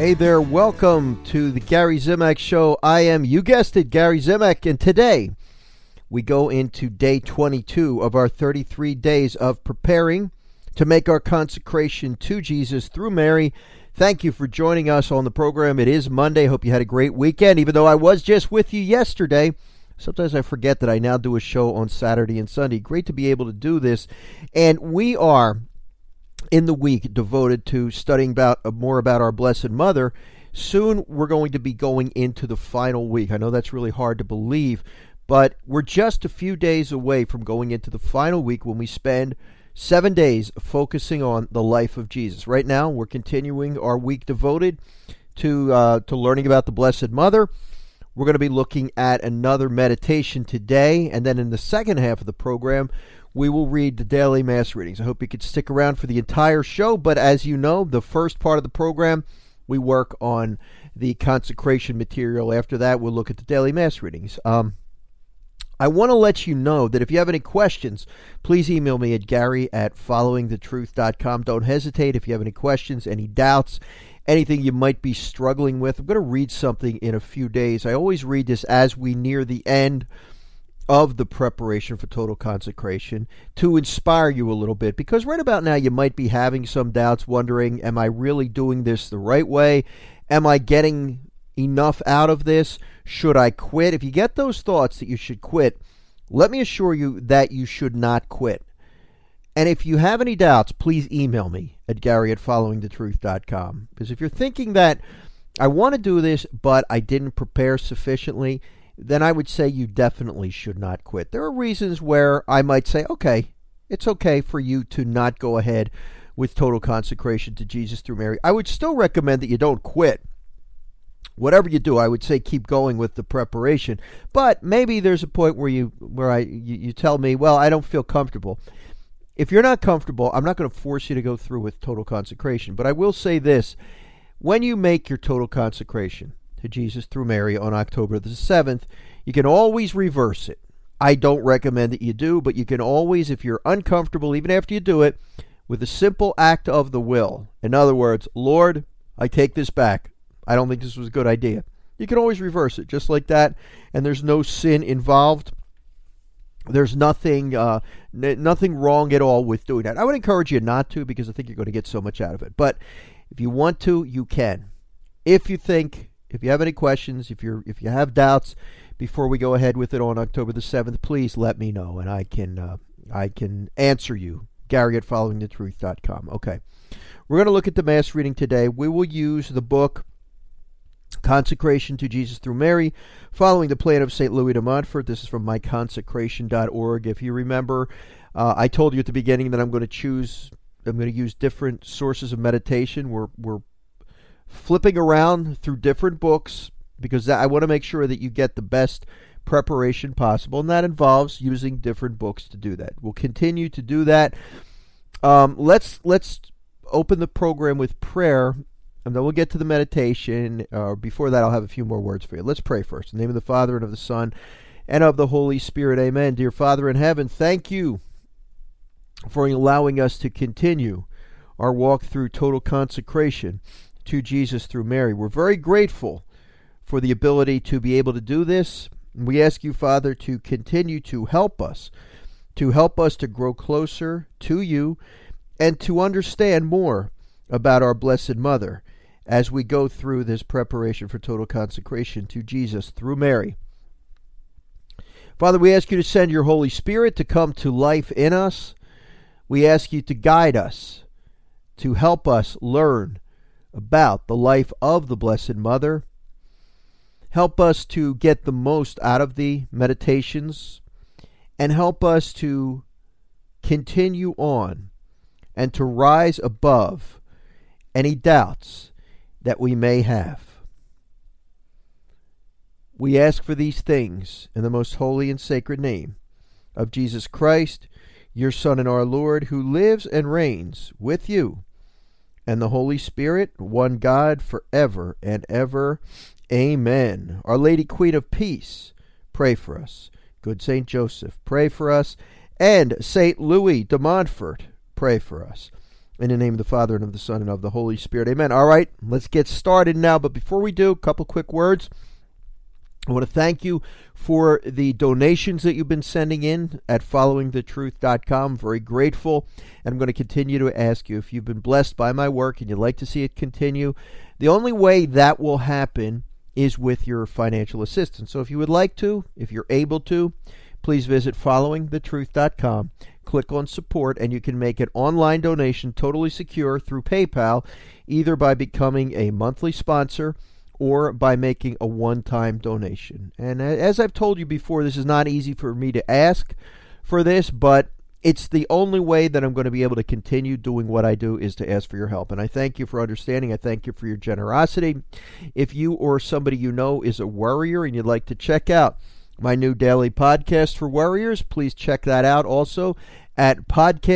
Hey there, welcome to the Gary Zimak Show. I am, you guessed it, Gary Zimak, and today we go into day 22 of our 33 days of preparing to make our consecration to Jesus through Mary. Thank you for joining us on the program. It is Monday. Hope you had a great weekend, even though I was just with you yesterday. Sometimes I forget that I now do a show on Saturday and Sunday. Great to be able to do this. And we are in the week devoted to studying more about our Blessed Mother. Soon we're going to be going into the final week. I know that's really hard to believe, but we're just a few days away from going into the final week when we spend 7 days focusing on the life of Jesus. Right now we're continuing our week devoted to learning about the Blessed Mother. We're going to be looking at another meditation today, and then in the second half of the program we will read the daily Mass readings. I hope you could stick around for the entire show, but as you know, the first part of the program, we work on the consecration material. After that, we'll look at the daily Mass readings. I want to let you know that if you have any questions, please email me at gary@followingthetruth.com. Don't hesitate if you have any questions, any doubts, anything you might be struggling with. I'm going to read something in a few days. I always read this as we near the end of the preparation for total consecration to inspire you a little bit, because right about now you might be having some doubts, wondering, am I really doing this the right way? Am I getting enough out of this? Should I quit? If you get those thoughts that you should quit, let me assure you that you should not quit. And if you have any doubts, please email me at gary@followingthetruth.com, because if you're thinking that I want to do this but I didn't prepare sufficiently, then I would say you definitely should not quit. There are reasons where I might say, okay, it's okay for you to not go ahead with total consecration to Jesus through Mary. I would still recommend that you don't quit. Whatever you do, I would say keep going with the preparation. But maybe there's a point where you tell me, well, I don't feel comfortable. If you're not comfortable, I'm not going to force you to go through with total consecration. But I will say this: when you make your total consecration to Jesus through Mary on October the 7th, you can always reverse it. I don't recommend that you do, but you can always, if you're uncomfortable, even after you do it, with a simple act of the will. In other words, Lord, I take this back. I don't think this was a good idea. You can always reverse it just like that, and there's no sin involved. There's nothing wrong at all with doing that. I would encourage you not to, because I think you're going to get so much out of it. But if you want to, you can. If you have any questions, if you have doubts before we go ahead with it on October the 7th, please let me know, and I can answer you. Gary@followingthetruth.com. Okay. We're going to look at the Mass reading today. We will use the book Consecration to Jesus through Mary, following the plan of St. Louis de Montfort. This is from myconsecration.org. If you remember, I told you at the beginning that I'm going to use different sources of meditation. We're flipping around through different books, because I want to make sure that you get the best preparation possible, and that involves using different books to do that. We'll continue to do that. Let's open the program with prayer, and then we'll get to the meditation. Before that, I'll have a few more words for you. Let's pray first. In the name of the Father, and of the Son, and of the Holy Spirit. Amen. Dear Father in heaven, thank you for allowing us to continue our walk through total consecration to Jesus through Mary. We're very grateful for the ability to be able to do this. We ask you, Father, to continue to help us to grow closer to you and to understand more about our Blessed Mother as we go through this preparation for total consecration to Jesus through Mary. Father, we ask you to send your Holy Spirit to come to life in us. We ask you to guide us, to help us learn about the life of the Blessed Mother. Help us to get the most out of the meditations, and help us to continue on and to rise above any doubts that we may have. We ask for these things in the most holy and sacred name of Jesus Christ, your Son and our Lord, who lives and reigns with you and the Holy Spirit, one God, forever and ever. Amen. Our Lady Queen of Peace, pray for us. Good Saint Joseph, pray for us. And St. Louis de Montfort, pray for us. In the name of the Father, and of the Son, and of the Holy Spirit. Amen. All right, let's get started now. But before we do, a couple quick words. I want to thank you for the donations that you've been sending in at followingthetruth.com. Very grateful. And I'm going to continue to ask you if you've been blessed by my work and you'd like to see it continue. The only way that will happen is with your financial assistance. So if you would like to, if you're able to, please visit followingthetruth.com. Click on support, and you can make an online donation totally secure through PayPal, either by becoming a monthly sponsor or by making a one-time donation. And as I've told you before, this is not easy for me to ask for this, but it's the only way that I'm going to be able to continue doing what I do is to ask for your help. And I thank you for understanding. I thank you for your generosity. If you or somebody you know is a worrier and you'd like to check out my new daily podcast for worriers, please check that out also at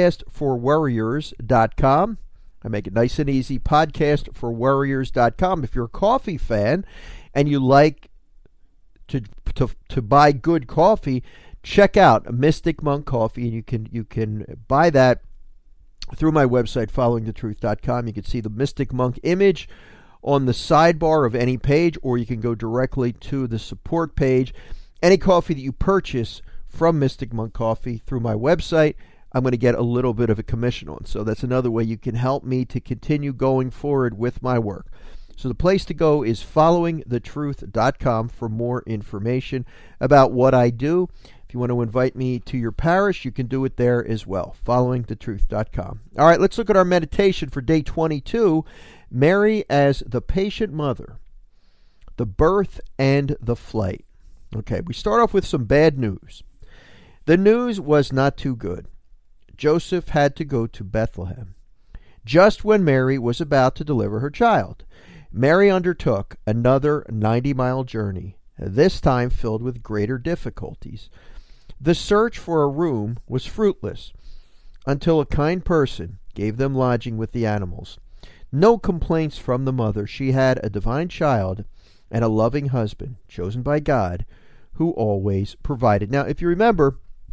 podcastforworriers.com. I make it nice and easy, podcastforworriers.com. If you're a coffee fan and you like to buy good coffee, check out Mystic Monk Coffee, and you can buy that through my website, followingthetruth.com. You can see the Mystic Monk image on the sidebar of any page, or you can go directly to the support page. Any coffee that you purchase from Mystic Monk Coffee through my website, I'm going to get a little bit of a commission on. So that's another way you can help me to continue going forward with my work. So the place to go is followingthetruth.com for more information about what I do. If you want to invite me to your parish, you can do it there as well, followingthetruth.com. All right, let's look at our meditation for day 22, Mary as the patient mother, the birth and the flight. Okay, we start off with some bad news. The news was not too good. Joseph had to go to Bethlehem just when Mary was about to deliver her child. Mary undertook another 90-mile journey, this time filled with greater difficulties. The search for a room was fruitless until a kind person gave them lodging with the animals. No complaints from the mother. She had a divine child and a loving husband chosen by God who always provided. Now, if you remember,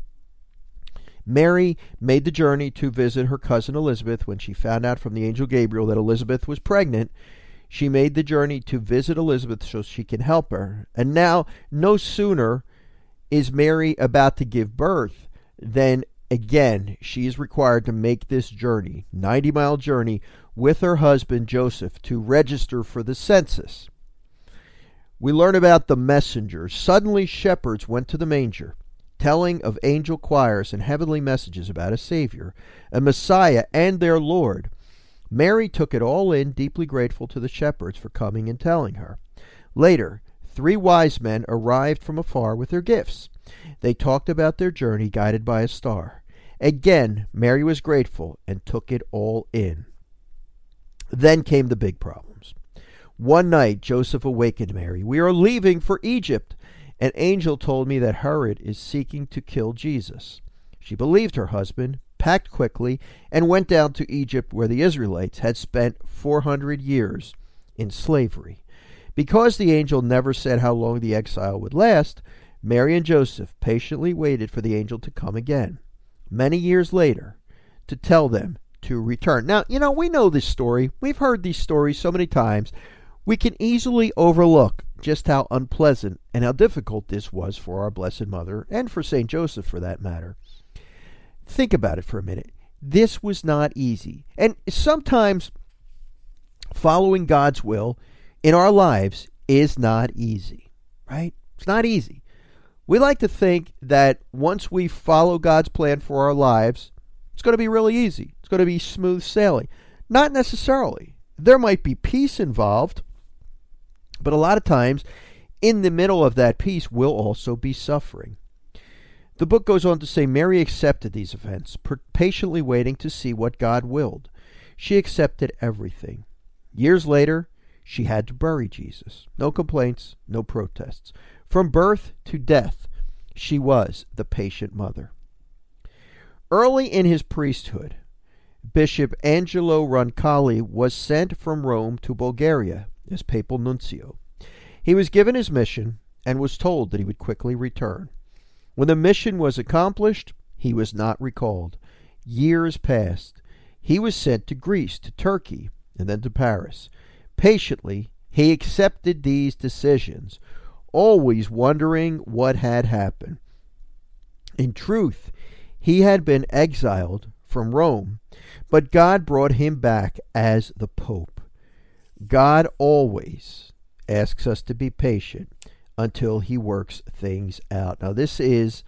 Mary made the journey to visit her cousin Elizabeth when she found out from the angel Gabriel that Elizabeth was pregnant. She made the journey to visit Elizabeth so she can help her. And now, no sooner is Mary about to give birth than, again, she is required to make this journey, 90-mile journey, with her husband Joseph to register for the census. We learn about the messengers. Suddenly, shepherds went to the manger, telling of angel choirs and heavenly messages about a Savior, a Messiah, and their Lord. Mary took it all in, deeply grateful to the shepherds for coming and telling her. Later, 3 wise men arrived from afar with their gifts. They talked about their journey guided by a star. Again, Mary was grateful and took it all in. Then came the big problems. One night, Joseph awakened Mary. "We are leaving for Egypt. An angel told me that Herod is seeking to kill Jesus." She believed her husband, packed quickly, and went down to Egypt, where the Israelites had spent 400 years in slavery. Because the angel never said how long the exile would last, Mary and Joseph patiently waited for the angel to come again, many years later, to tell them to return. Now, we know this story. We've heard these stories so many times. We can easily overlook just how unpleasant and how difficult this was for our Blessed Mother, and for St. Joseph for that matter. Think about it for a minute. This was not easy. And sometimes following God's will in our lives is not easy, right? It's not easy. We like to think that once we follow God's plan for our lives, it's going to be really easy. It's going to be smooth sailing. Not necessarily. There might be peace involved, but a lot of times, in the middle of that peace will also be suffering. The book goes on to say Mary accepted these events, patiently waiting to see what God willed. She accepted everything. Years later, she had to bury Jesus. No complaints, no protests. From birth to death, she was the patient mother. Early in his priesthood, Bishop Angelo Roncalli was sent from Rome to Bulgaria as papal nuncio. He was given his mission and was told that he would quickly return. When the mission was accomplished, he was not recalled. Years passed. he was sent to Greece, to Turkey, and then to Paris. Patiently, he accepted these decisions, always wondering what had happened. In truth, he had been exiled from Rome, but God brought him back as the Pope. God always asks us to be patient until he works things out. Now, this is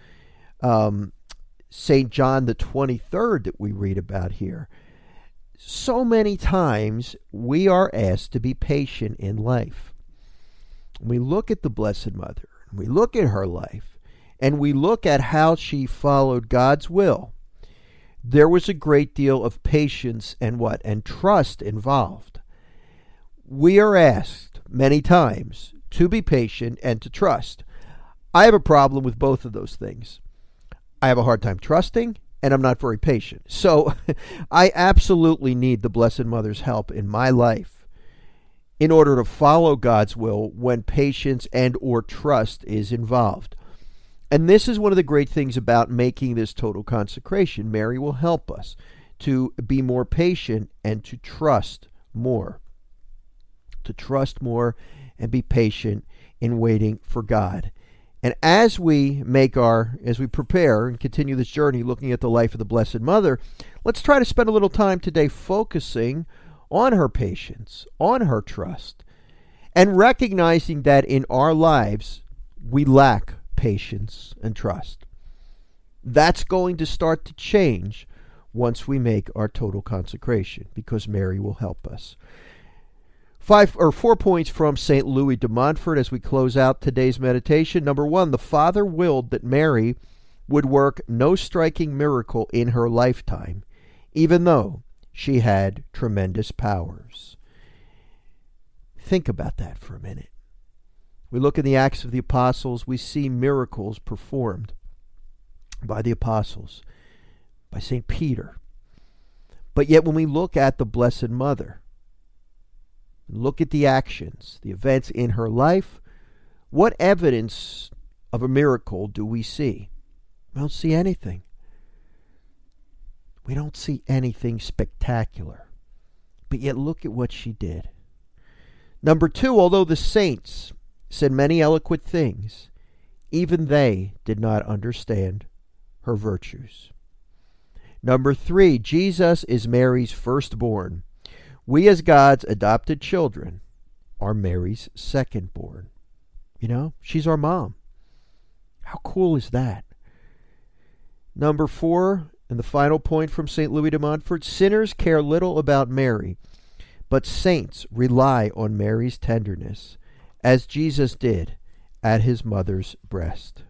St. John the 23rd that we read about here. So many times we are asked to be patient in life. We look at the Blessed Mother, we look at her life, and we look at how she followed God's will. There was a great deal of patience and trust involved. We are asked many times to be patient and to trust. I have a problem with both of those things. I have a hard time trusting, and I'm not very patient. So I absolutely need the Blessed Mother's help in my life in order to follow God's will when patience and or trust is involved. And this is one of the great things about making this total consecration. Mary will help us to be more patient and to trust more. To trust more and be patient in waiting for God. And as we prepare and continue this journey looking at the life of the Blessed Mother, let's try to spend a little time today focusing on her patience, on her trust, and recognizing that in our lives we lack patience and trust. That's going to start to change once we make our total consecration, because Mary will help us. 4 points from St. Louis de Montfort as we close out today's meditation. Number 1, the Father willed that Mary would work no striking miracle in her lifetime, even though she had tremendous powers. Think about that for a minute. We look in the Acts of the Apostles, we see miracles performed by the apostles, by St. Peter. But yet when we look at the Blessed Mother, look at the actions, the events in her life, what evidence of a miracle do we see? We don't see anything. We don't see anything spectacular. But yet look at what she did. Number 2, although the saints said many eloquent things, even they did not understand her virtues. Number 3, Jesus is Mary's firstborn. We as God's adopted children are Mary's secondborn. You know, she's our mom. How cool is that? Number 4, and the final point from St. Louis de Montfort, sinners care little about Mary, but saints rely on Mary's tenderness, as Jesus did at his mother's breast.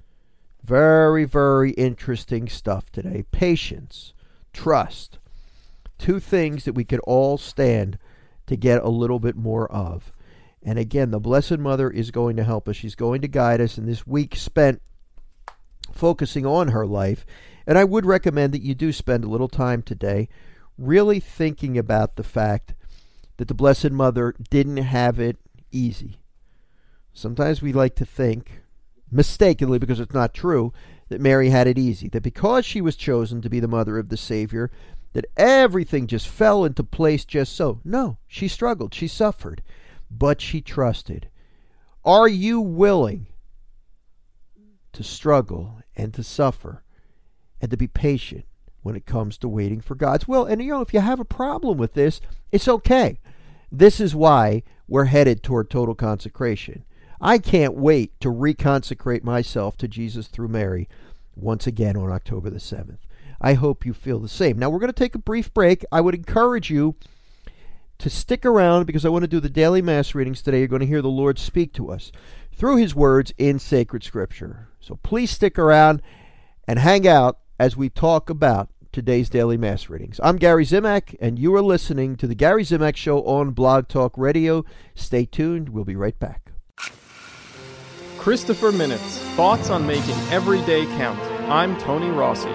Very, very interesting stuff today. Patience, trust. 2 things that we could all stand to get a little bit more of. And again, the Blessed Mother is going to help us. She's going to guide us in this week spent focusing on her life. And I would recommend that you do spend a little time today really thinking about the fact that the Blessed Mother didn't have it easy. Sometimes we like to think, mistakenly because it's not true, that Mary had it easy. That because she was chosen to be the mother of the Savior, that everything just fell into place just so. No, she struggled, she suffered, but she trusted. Are you willing to struggle and to suffer and to be patient when it comes to waiting for God's will? And if you have a problem with this, it's okay. This is why we're headed toward total consecration. I can't wait to reconsecrate myself to Jesus through Mary once again on October the 7th. I hope you feel the same. Now, we're going to take a brief break. I would encourage you to stick around because I want to do the daily Mass readings today. You're going to hear the Lord speak to us through His words in sacred Scripture. So please stick around and hang out as we talk about today's daily Mass readings. I'm Gary Zimak, and you are listening to the Gary Zimak Show on Blog Talk Radio. Stay tuned. We'll be right back. Christopher Minutes, thoughts on making every day count. I'm Tony Rossi.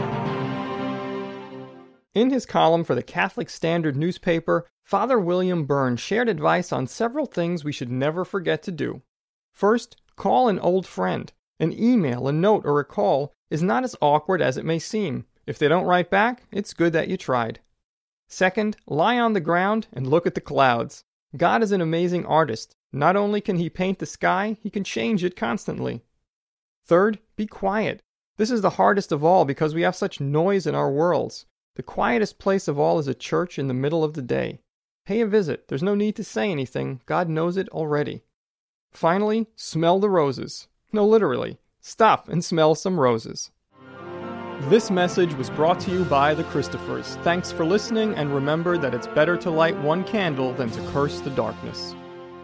In his column for the Catholic Standard newspaper, Father William Byrne shared advice on several things we should never forget to do. First, call an old friend. An email, a note, or a call is not as awkward as it may seem. If they don't write back, it's good that you tried. Second, lie on the ground and look at the clouds. God is an amazing artist. Not only can He paint the sky, He can change it constantly. Third, be quiet. This is the hardest of all because we have such noise in our worlds. The quietest place of all is a church in the middle of the day. Pay a visit. There's no need to say anything. God knows it already. Finally, smell the roses. No, literally. Stop and smell some roses. This message was brought to you by the Christophers. Thanks for listening, and remember that it's better to light one candle than to curse the darkness.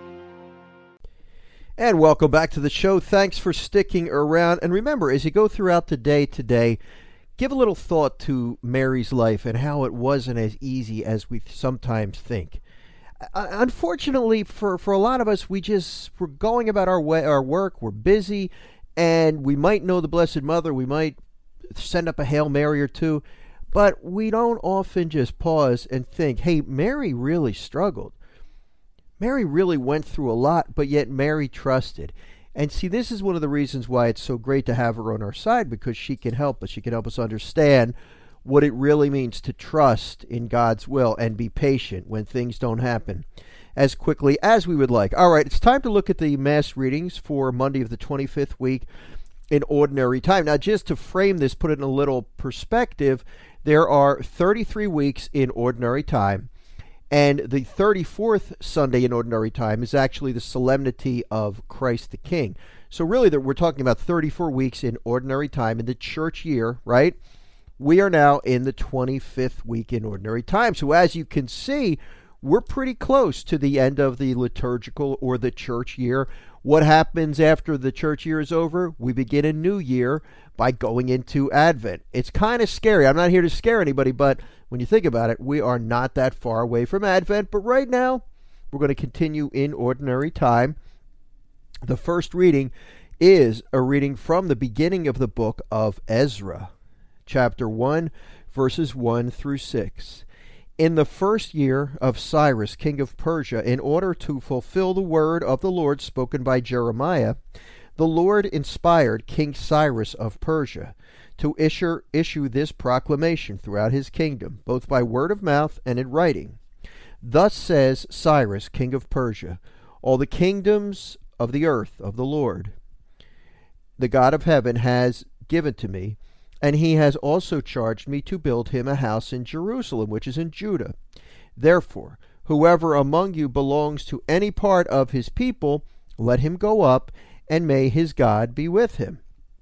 And welcome back to the show. Thanks for sticking around. And remember, as you go throughout the day today, give a little thought to Mary's life and how it wasn't as easy as we sometimes think. Unfortunately, for a lot of us, we're going about our work, we're busy, and we might know the Blessed Mother, we might send up a Hail Mary or two, but we don't often just pause and think, hey, Mary really struggled. Mary really went through a lot, but yet Mary trusted. And see, this is one of the reasons why it's so great to have her on our side, because she can help us. She can help us understand what it really means to trust in God's will and be patient when things don't happen as quickly as we would like. All right, it's time to look at the Mass readings for Monday of the 25th week in Ordinary Time. Now, just to frame this, put it in a little perspective, there are 33 weeks in Ordinary Time. And the 34th Sunday in Ordinary Time is actually the Solemnity of Christ the King. So really, we're talking about 34 weeks in Ordinary Time in the church year, right? We are now in the 25th week in Ordinary Time. So as you can see, we're pretty close to the end of the liturgical or the church year. What happens after the church year is over? We begin a new year by going into Advent. It's kind of scary. I'm not here to scare anybody, but when you think about it, we are not that far away from Advent. But right now, we're going to continue in Ordinary Time. The first reading is a reading from the beginning of the book of Ezra, chapter 1, verses 1 through 6. In the first year of Cyrus, king of Persia, in order to fulfill the word of the Lord spoken by Jeremiah, the Lord inspired King Cyrus of Persia to issue this proclamation throughout his kingdom, both by word of mouth and in writing. Thus says Cyrus, king of Persia, all the kingdoms of the earth of the Lord, the God of heaven, has given to me, and he has also charged me to build him a house in Jerusalem, which is in Judah. Therefore, whoever among you belongs to any part of his people, let him go up, and may his God be with him.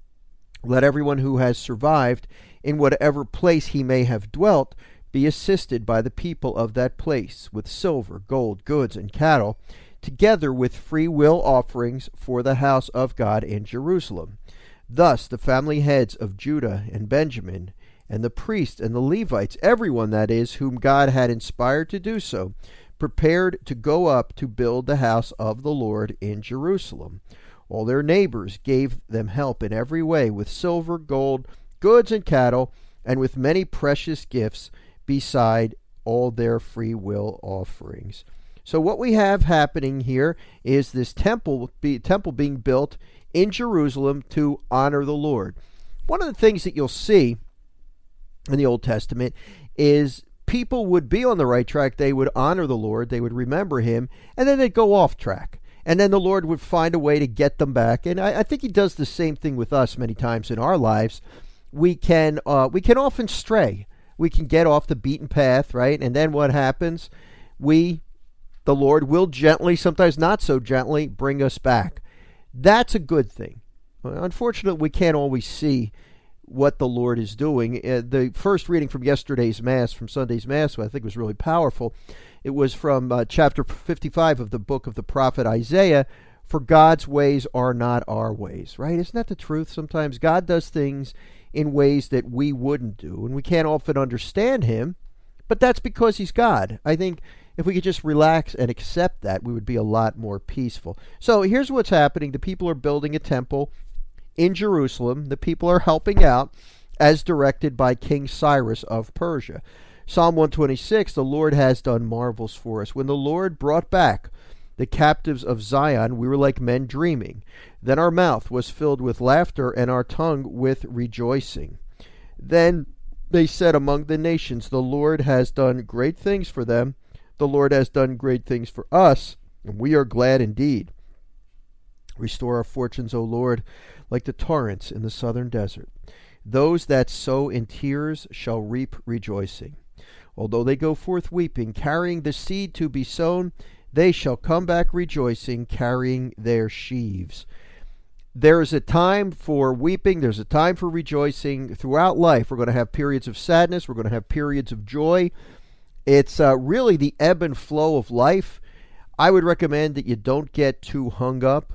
Let everyone who has survived, in whatever place he may have dwelt, be assisted by the people of that place, with silver, gold, goods, and cattle, together with free will offerings for the house of God in Jerusalem. Thus the family heads of Judah and Benjamin, and the priests and the Levites, everyone, that is, whom God had inspired to do so, prepared to go up to build the house of the Lord in Jerusalem. All their neighbors gave them help in every way, with silver, gold, goods, and cattle, and with many precious gifts, beside all their free will offerings. So what we have happening here is this temple being built in Jerusalem to honor the Lord. One of the things that you'll see in the Old Testament is people would be on the right track. They would honor the Lord. They would remember him, and then they'd go off track. And then the Lord would find a way to get them back. And I think he does the same thing with us many times in our lives. We can often stray. We can get off the beaten path, right? And then what happens? The Lord will gently, sometimes not so gently, bring us back. That's a good thing. Unfortunately, we can't always see what the Lord is doing. The first reading from yesterday's Mass, from Sunday's Mass, I think was really powerful. It was from chapter 55 of the book of the prophet Isaiah. For God's ways are not our ways, right? Isn't that the truth? Sometimes God does things in ways that we wouldn't do, and we can't often understand him, but that's because he's God. I think if we could just relax and accept that, we would be a lot more peaceful. So here's what's happening. The people are building a temple in Jerusalem. The people are helping out as directed by King Cyrus of Persia. Psalm 126, the Lord has done marvels for us. When the Lord brought back the captives of Zion, we were like men dreaming. Then our mouth was filled with laughter and our tongue with rejoicing. Then They said among the nations, the Lord has done great things for them. The Lord has done great things for us, and we are glad indeed. Restore our fortunes, O Lord, like the torrents in the southern desert. Those that sow in tears shall reap rejoicing. Although they go forth weeping, carrying the seed to be sown, they shall come back rejoicing, carrying their sheaves. There is a time for weeping. There's a time for rejoicing. Throughout life, we're going to have periods of sadness. We're going to have periods of joy. It's really the ebb and flow of life. I would recommend that you don't get too hung up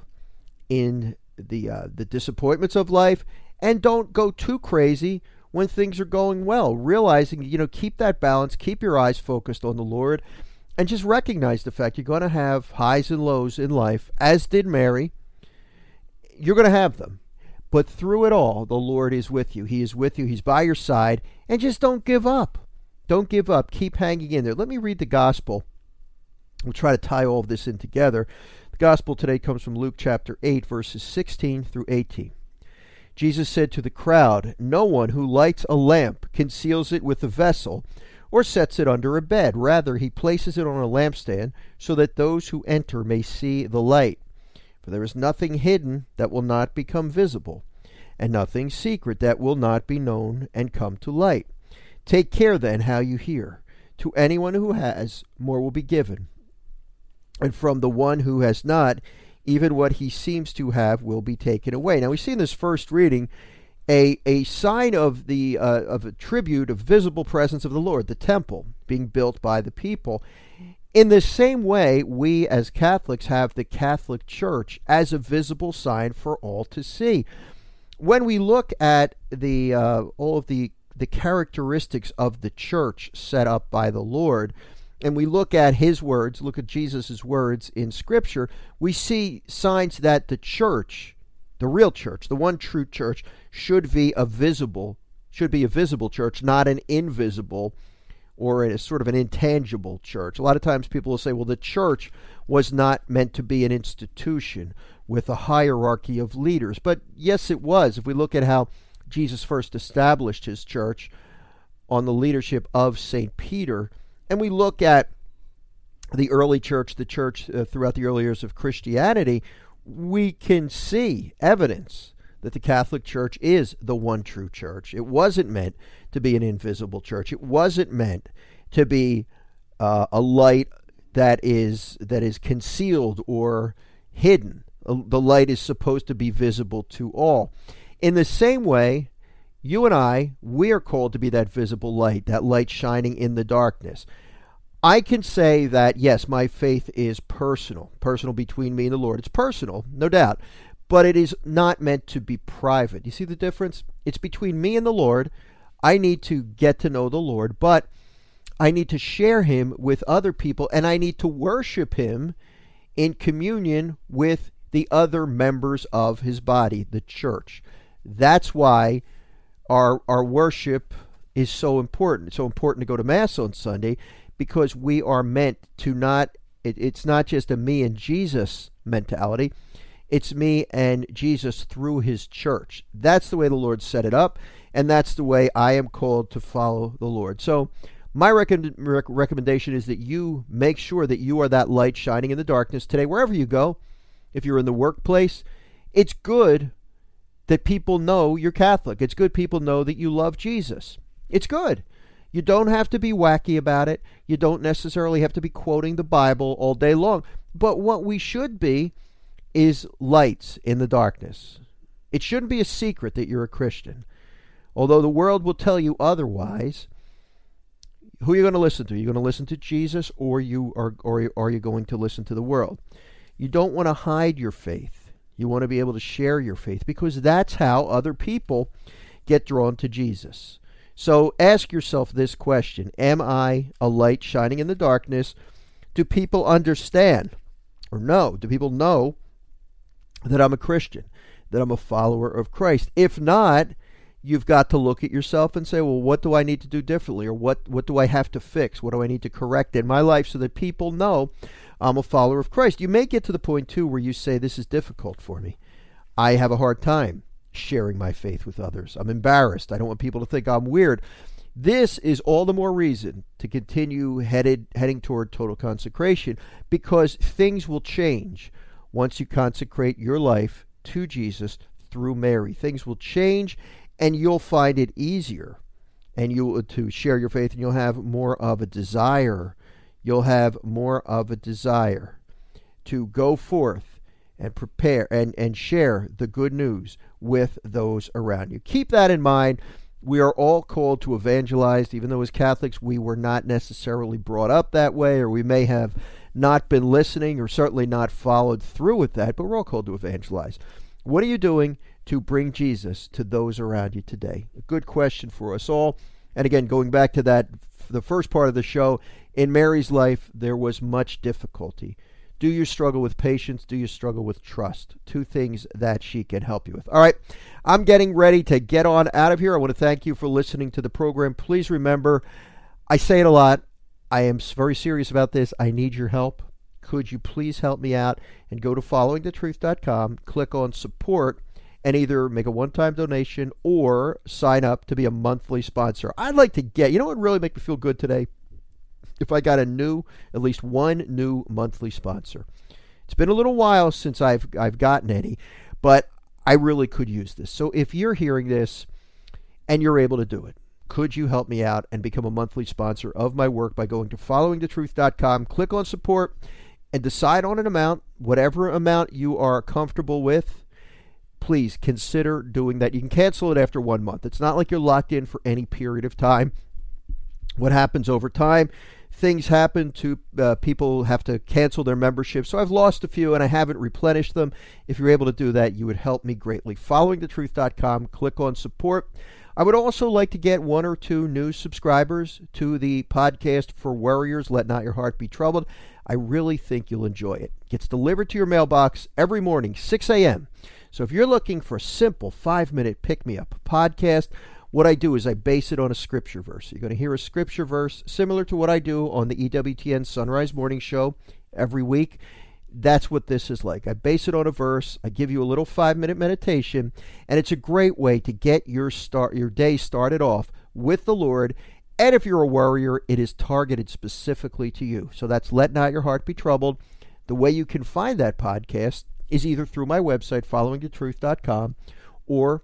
in the disappointments of life, and don't go too crazy when things are going well. Realizing, keep that balance, keep your eyes focused on the Lord, and just recognize the fact you're going to have highs and lows in life, as did Mary. You're going to have them. But through it all, the Lord is with you. He is with you. He's by your side. And just don't give up. Don't give up. Keep hanging in there. Let me read the gospel. We'll try to tie all of this in together. The gospel today comes from Luke chapter 8, verses 16 through 18. Jesus said to the crowd, "No one who lights a lamp conceals it with a vessel or sets it under a bed. Rather, he places it on a lampstand so that those who enter may see the light. For there is nothing hidden that will not become visible, and nothing secret that will not be known and come to light. Take care then how you hear. To anyone who has, more will be given, and from the one who has not, even what he seems to have will be taken away." Now we see in this first reading a sign of a tribute of visible presence of the Lord, the temple being built by the people. In the same way, we as Catholics have the Catholic Church as a visible sign for all to see. When we look at all of the characteristics of the church set up by the Lord, and we look at his words, look at Jesus' words in Scripture, we see signs that the church, the real church, the one true church, should be a visible church, not an invisible or a sort of an intangible church. A lot of times people will say, well, the church was not meant to be an institution with a hierarchy of leaders. But yes, it was. If we look at how Jesus first established his church on the leadership of St. Peter, and we look at the early church, the church throughout the early years of Christianity, we can see evidence that the Catholic Church is the one true church. It wasn't meant to be an invisible church. It wasn't meant to be a light that is concealed or hidden. The light is supposed to be visible to all. In the same way, you and I, we are called to be that visible light, that light shining in the darkness. I can say that, yes, my faith is personal between me and the Lord. It's personal, no doubt, but it is not meant to be private. You see the difference? It's between me and the Lord. I need to get to know the Lord, but I need to share him with other people, and I need to worship him in communion with the other members of his body, the church. That's why our worship is so important. It's so important to go to Mass on Sunday, because we are meant to it's not just a me and Jesus mentality. It's me and Jesus through his church. That's the way the Lord set it up, and that's the way I am called to follow the Lord. So my recommendation is that you make sure that you are that light shining in the darkness today, wherever you go. If you're in the workplace, it's good that people know you're Catholic. It's good people know that you love Jesus. It's good. You don't have to be wacky about it. You don't necessarily have to be quoting the Bible all day long. But what we should be is lights in the darkness. It shouldn't be a secret that you're a Christian. Although the world will tell you otherwise, who are you going to listen to? Are you going to listen to Jesus, or are you going to listen to the world? You don't want to hide your faith. You want to be able to share your faith, because that's how other people get drawn to Jesus. So ask yourself this question: am I a light shining in the darkness? Do people understand or know? Do people know that I'm a Christian, that I'm a follower of Christ? If not, you've got to look at yourself and say, well, what do I need to do differently? Or what do I have to fix? What do I need to correct in my life so that people know I'm a follower of Christ? You may get to the point, too, where you say, this is difficult for me. I have a hard time sharing my faith with others. I'm embarrassed. I don't want people to think I'm weird. This is all the more reason to continue heading toward total consecration, because things will change once you consecrate your life to Jesus through Mary. Things will change, and you'll find it easier and to share your faith, and you'll have more of a desire. You'll have more of a desire to go forth and prepare and share the good news with those around you. Keep that in mind. We are all called to evangelize, even though as Catholics we were not necessarily brought up that way, or we may have not been listening or certainly not followed through with that, but we're all called to evangelize. What are you doing to bring Jesus to those around you today? A good question for us all. And again, going back to that, the first part of the show, in Mary's life, there was much difficulty. Do you struggle with patience? Do you struggle with trust? Two things that she can help you with. All right, I'm getting ready to get on out of here. I want to thank you for listening to the program. Please remember, I say it a lot, I am very serious about this. I need your help. Could you please help me out and go to followingthetruth.com, click on support, and either make a one-time donation or sign up to be a monthly sponsor. I'd like to get, you know what would really make me feel good today? If I got at least one new monthly sponsor. It's been a little while since I've gotten any, but I really could use this. So if you're hearing this and you're able to do it, could you help me out and become a monthly sponsor of my work by going to followingthetruth.com, click on support, and decide on an amount, whatever amount you are comfortable with. Please consider doing that. You can cancel it after 1 month. It's not like you're locked in for any period of time. What happens over time? Things happen to people have to cancel their membership. So I've lost a few and I haven't replenished them. If you're able to do that, you would help me greatly. Followingthetruth.com, click on support. I would also like to get 1 or 2 new subscribers to the podcast for worriers. Let not your heart be troubled. I really think you'll enjoy it. It gets delivered to your mailbox every morning, 6 a.m. So if you're looking for a simple 5-minute pick-me-up podcast, what I do is I base it on a scripture verse. You're going to hear a scripture verse similar to what I do on the EWTN Sunrise Morning Show every week. That's what this is like. I base it on a verse. I give you a little 5-minute meditation, and it's a great way to get your day started off with the Lord. And if you're a worrier, it is targeted specifically to you. So that's Let Not Your Heart Be Troubled. The way you can find that podcast is either through my website, followingthetruth.com, or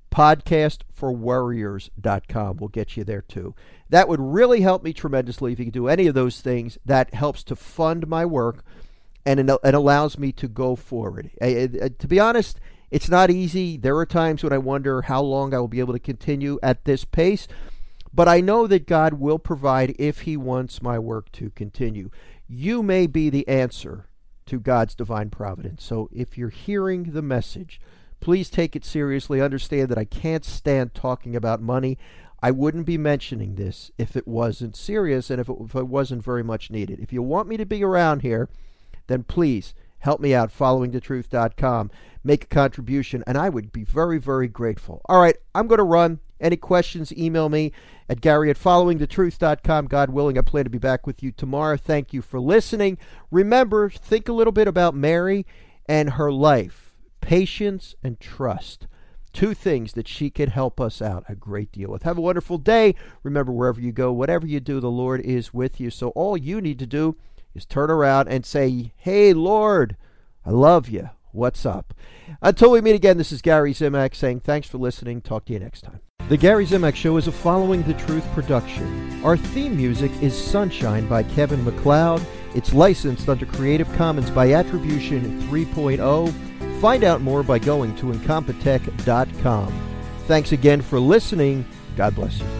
podcastforwarriors.com will get you there too. That would really help me tremendously if you could do any of those things. That helps to fund my work, and it allows me to go forward. To be honest, it's not easy. There are times when I wonder how long I will be able to continue at this pace, but I know that God will provide if He wants my work to continue. You may be the answer to God's divine providence. So if you're hearing the message, please take it seriously. Understand that I can't stand talking about money. I wouldn't be mentioning this if it wasn't serious and if it wasn't very much needed. If you want me to be around here, then please help me out, followingthetruth.com. Make a contribution, and I would be very, very grateful. All right, I'm going to run. Any questions, email me at Gary@followingthetruth.com. God willing, I plan to be back with you tomorrow. Thank you for listening. Remember, think a little bit about Mary and her life. Patience and trust. 2 things that she can help us out a great deal with. Have a wonderful day. Remember, wherever you go, whatever you do, the Lord is with you. So all you need to do is turn around and say, "Hey, Lord, I love you. What's up?" Until we meet again, this is Gary Zimak saying thanks for listening. Talk to you next time. The Gary Zimak Show is a Following the Truth production. Our theme music is Sunshine by Kevin MacLeod. It's licensed under Creative Commons by Attribution 3.0. Find out more by going to Incompetech.com. Thanks again for listening. God bless you.